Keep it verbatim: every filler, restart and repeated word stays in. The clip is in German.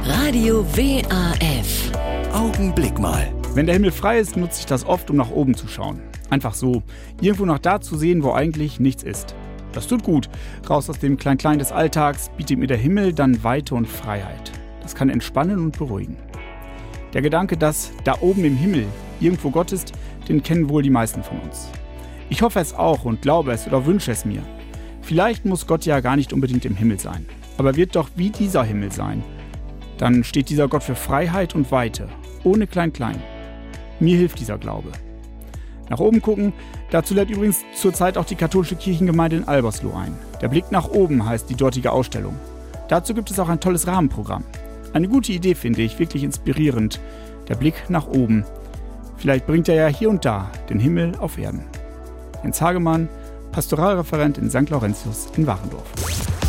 Radio W A F. Augenblick mal. Wenn der Himmel frei ist, nutze ich das oft, um nach oben zu schauen. Einfach so, irgendwo nach da zu sehen, wo eigentlich nichts ist. Das tut gut. Raus aus dem Klein-Klein des Alltags bietet mir der Himmel dann Weite und Freiheit. Das kann entspannen und beruhigen. Der Gedanke, dass da oben im Himmel irgendwo Gott ist, den kennen wohl die meisten von uns. Ich hoffe es auch und glaube es oder wünsche es mir. Vielleicht muss Gott ja gar nicht unbedingt im Himmel sein, aber wird doch wie dieser Himmel sein. Dann steht dieser Gott für Freiheit und Weite, ohne Klein-Klein. Mir hilft dieser Glaube. Nach oben gucken, dazu lädt übrigens zurzeit auch die katholische Kirchengemeinde in Albersloh ein. Der Blick nach oben heißt die dortige Ausstellung. Dazu gibt es auch ein tolles Rahmenprogramm. Eine gute Idee finde ich, wirklich inspirierend. Der Blick nach oben. Vielleicht bringt er ja hier und da den Himmel auf Erden. Jens Hagemann, Pastoralreferent in Sankt Laurentius in Warendorf.